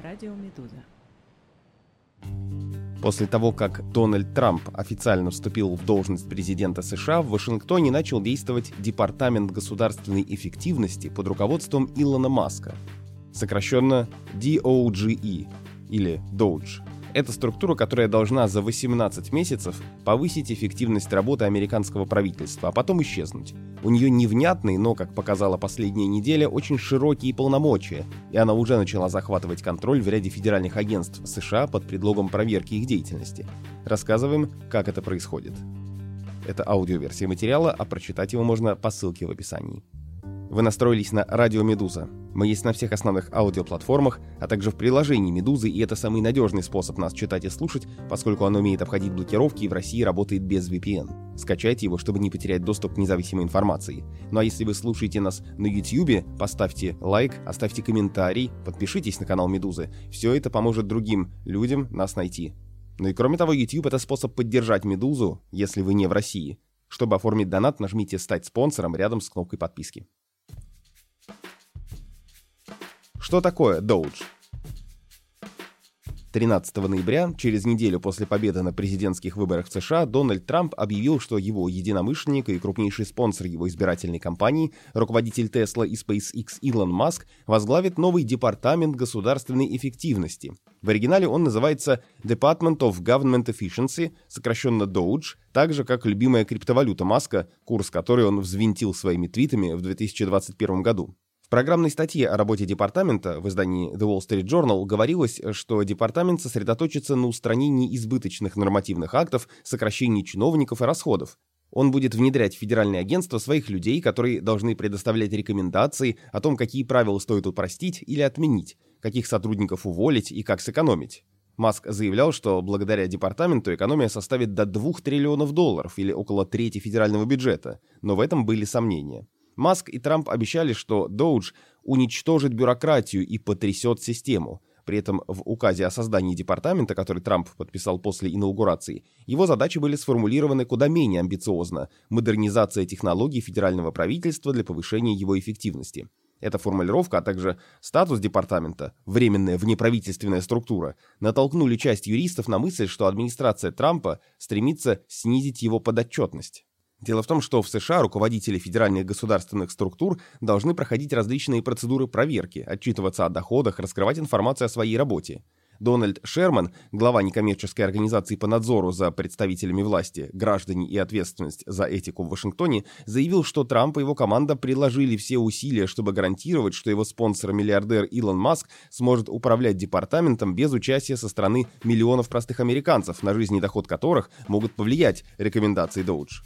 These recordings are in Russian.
Радио Медуза. После того, как Дональд Трамп официально вступил в должность президента США, в Вашингтоне начал действовать Департамент государственной эффективности под руководством Илона Маска, сокращенно DOGE или DOGE. Это структура, которая должна за 18 месяцев повысить эффективность работы американского правительства, а потом исчезнуть. У нее невнятные, но, как показала последняя неделя, очень широкие полномочия, и она уже начала захватывать контроль в ряде федеральных агентств США под предлогом проверки их деятельности. Рассказываем, как это происходит. Это аудиоверсия материала, а прочитать его можно по ссылке в описании. Вы настроились на Радио Медуза. Мы есть на всех основных аудиоплатформах, а также в приложении Медузы, и это самый надежный способ нас читать и слушать, поскольку оно умеет обходить блокировки и в России работает без VPN. Скачайте его, чтобы не потерять доступ к независимой информации. Ну а если вы слушаете нас на YouTube, поставьте лайк, оставьте комментарий, подпишитесь на канал Медузы. Все это поможет другим людям нас найти. Ну и кроме того, YouTube — это способ поддержать Медузу, если вы не в России. Чтобы оформить донат, нажмите «Стать спонсором» рядом с кнопкой подписки. Что такое DOGE? 13 ноября, через неделю после победы на президентских выборах в США, Дональд Трамп объявил, что его единомышленник и крупнейший спонсор его избирательной кампании, руководитель Tesla и SpaceX Илон Маск, возглавит новый департамент государственной эффективности. В оригинале он называется Department of Government Efficiency, сокращенно DOGE, так же, как любимая криптовалюта Маска, курс которой он взвинтил своими твитами в 2021 году. В программной статье о работе департамента в издании The Wall Street Journal говорилось, что департамент сосредоточится на устранении избыточных нормативных актов, сокращении чиновников и расходов. Он будет внедрять в федеральные агентства своих людей, которые должны предоставлять рекомендации о том, какие правила стоит упростить или отменить, каких сотрудников уволить и как сэкономить. Маск заявлял, что благодаря департаменту экономия составит до $2 триллионов или около трети федерального бюджета, но в этом были сомнения. Маск и Трамп обещали, что DOGE уничтожит бюрократию и потрясет систему. При этом в указе о создании департамента, который Трамп подписал после инаугурации, его задачи были сформулированы куда менее амбициозно – модернизация технологий федерального правительства для повышения его эффективности. Эта формулировка, а также статус департамента, временная внеправительственная структура, натолкнули часть юристов на мысль, что администрация Трампа стремится снизить его подотчетность. Дело в том, что в США руководители федеральных государственных структур должны проходить различные процедуры проверки, отчитываться о доходах, раскрывать информацию о своей работе. Дональд Шерман, глава некоммерческой организации по надзору за представителями власти, граждане и ответственность за этику в Вашингтоне, заявил, что Трамп и его команда приложили все усилия, чтобы гарантировать, что его спонсор-миллиардер Илон Маск сможет управлять департаментом без участия со стороны миллионов простых американцев, на жизнь и доход которых могут повлиять рекомендации DOGE.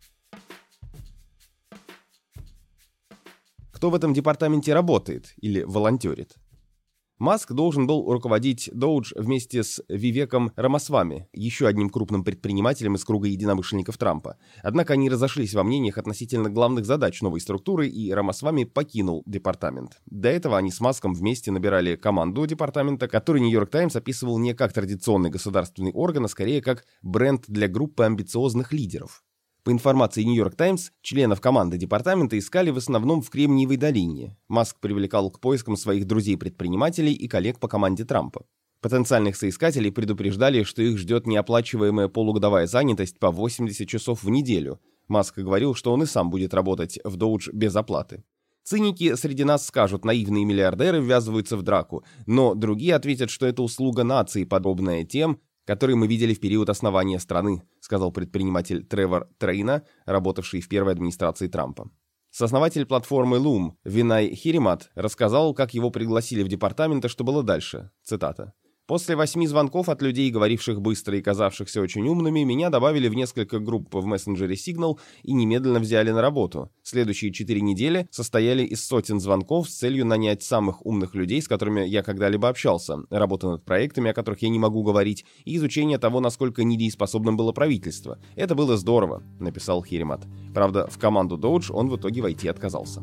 Кто в этом департаменте работает или волонтерит? Маск должен был руководить DOGE вместе с Вивеком Рамасвами, еще одним крупным предпринимателем из круга единомышленников Трампа. Однако они разошлись во мнениях относительно главных задач новой структуры, и Рамасвами покинул департамент. До этого они с Маском вместе набирали команду департамента, который New York Times описывал не как традиционный государственный орган, а скорее как бренд для группы амбициозных лидеров. По информации New York Times, членов команды департамента искали в основном в Кремниевой долине. Маск привлекал к поискам своих друзей-предпринимателей и коллег по команде Трампа. Потенциальных соискателей предупреждали, что их ждет неоплачиваемая полугодовая занятость по 80 часов в неделю. Маск говорил, что он и сам будет работать в DOGE без оплаты. Циники среди нас скажут, наивные миллиардеры ввязываются в драку, но другие ответят, что это услуга нации, подобная тем, которые мы видели в период основания страны, сказал предприниматель Тревор Трейна, работавший в первой администрации Трампа. Сооснователь платформы Loom Винай Хиримат рассказал, как его пригласили в департамент и что было дальше. Цитата. «После 8 звонков от людей, говоривших быстро и казавшихся очень умными, меня добавили в несколько групп в мессенджере Signal и немедленно взяли на работу. Следующие 4 недели состояли из сотен звонков с целью нанять самых умных людей, с которыми я когда-либо общался, работа над проектами, о которых я не могу говорить, и изучение того, насколько недееспособным было правительство. Это было здорово», — написал Хиримат. Правда, в команду DOGE он в итоге войти отказался.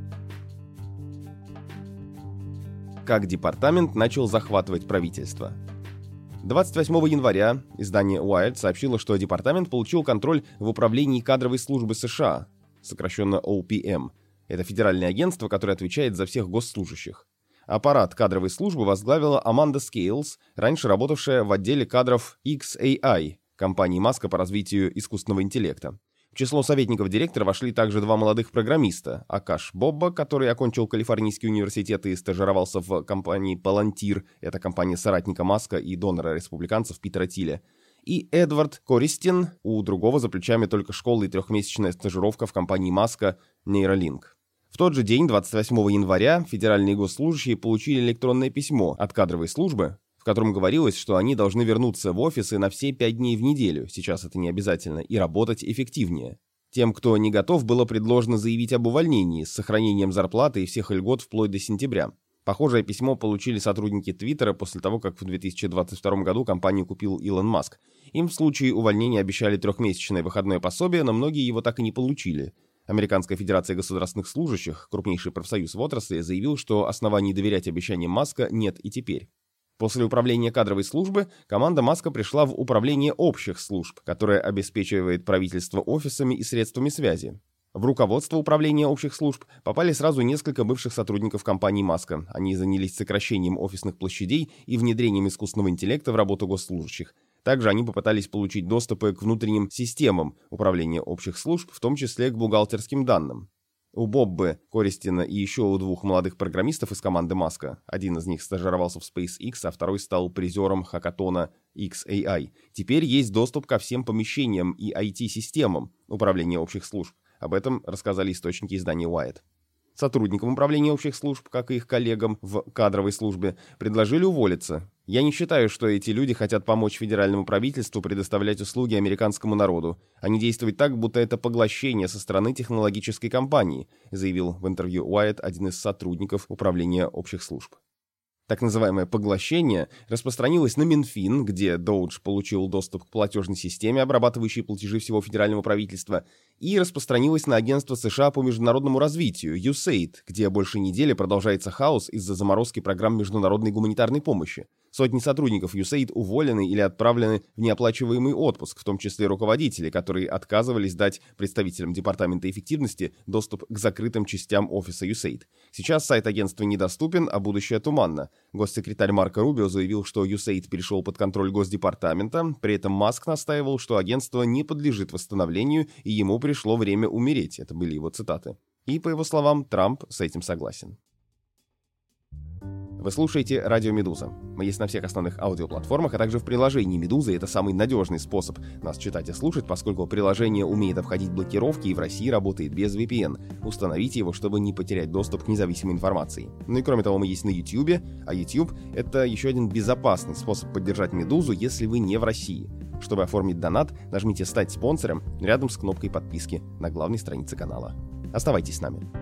Как департамент начал захватывать правительство. 28 января издание Wired сообщило, что департамент получил контроль в управлении кадровой службы США, сокращенно OPM. Это федеральное агентство, которое отвечает за всех госслужащих. Аппарат кадровой службы возглавила Аманда Скейлс, раньше работавшая в отделе кадров XAI, компании Маска по развитию искусственного интеллекта. В число советников директора вошли также два молодых программиста: Акаш Бобба, который окончил Калифорнийский университет и стажировался в компании Palantir, это компания соратника Маска и донора республиканцев Питера Тиля, и Эдвард Користин, у другого за плечами только школа и трехмесячная стажировка в компании Маска Neuralink. В тот же день, 28 января, федеральные госслужащие получили электронное письмо от кадровой службы, в котором говорилось, что они должны вернуться в офисы на все 5 дней в неделю, сейчас это не обязательно, и работать эффективнее. Тем, кто не готов, было предложено заявить об увольнении с сохранением зарплаты и всех льгот вплоть до сентября. Похожее письмо получили сотрудники Твиттера после того, как в 2022 году компанию купил Илон Маск. Им в случае увольнения обещали трехмесячное выходное пособие, но многие его так и не получили. Американская федерация государственных служащих, крупнейший профсоюз в отрасли, заявил, что оснований доверять обещаниям Маска нет и теперь. После управления кадровой службы команда Маска пришла в управление общих служб, которое обеспечивает правительство офисами и средствами связи. В руководство управления общих служб попали сразу несколько бывших сотрудников компании Маска. Они занялись сокращением офисных площадей и внедрением искусственного интеллекта в работу госслужащих. Также они попытались получить доступы к внутренним системам управления общих служб, в том числе к бухгалтерским данным. У Боббы, Користина и еще у двух молодых программистов из команды Маска, один из них стажировался в SpaceX, а второй стал призером хакатона XAI, теперь есть доступ ко всем помещениям и IT-системам управления общих служб. Об этом рассказали источники издания Wired. Сотрудникам управления общих служб, как и их коллегам в кадровой службе, предложили уволиться. Я не считаю, что эти люди хотят помочь федеральному правительству предоставлять услуги американскому народу. Они действуют так, будто это поглощение со стороны технологической компании, заявил в интервью Wired один из сотрудников управления общих служб. Так называемое поглощение распространилось на Минфин, где Доудж получил доступ к платежной системе, обрабатывающей платежи всего федерального правительства, и распространилось на Агентство США по международному развитию, USAID, где больше недели продолжается хаос из-за заморозки программ международной гуманитарной помощи. Сотни сотрудников USAID уволены или отправлены в неоплачиваемый отпуск, в том числе руководители, которые отказывались дать представителям Департамента эффективности доступ к закрытым частям офиса USAID. Сейчас сайт агентства недоступен, а будущее туманно. Госсекретарь Марко Рубио заявил, что USAID перешел под контроль Госдепартамента, при этом Маск настаивал, что агентство не подлежит восстановлению и ему пришло время умереть. Это были его цитаты. И, по его словам, Трамп с этим согласен. Вы слушаете «Радио Медуза». Мы есть на всех основных аудиоплатформах, а также в приложении «Медуза». Это самый надежный способ нас читать и слушать, поскольку приложение умеет обходить блокировки и в России работает без VPN. Установите его, чтобы не потерять доступ к независимой информации. Ну и кроме того, мы есть на YouTube, а YouTube — это еще один безопасный способ поддержать «Медузу», если вы не в России. Чтобы оформить донат, нажмите «Стать спонсором» рядом с кнопкой подписки на главной странице канала. Оставайтесь с нами.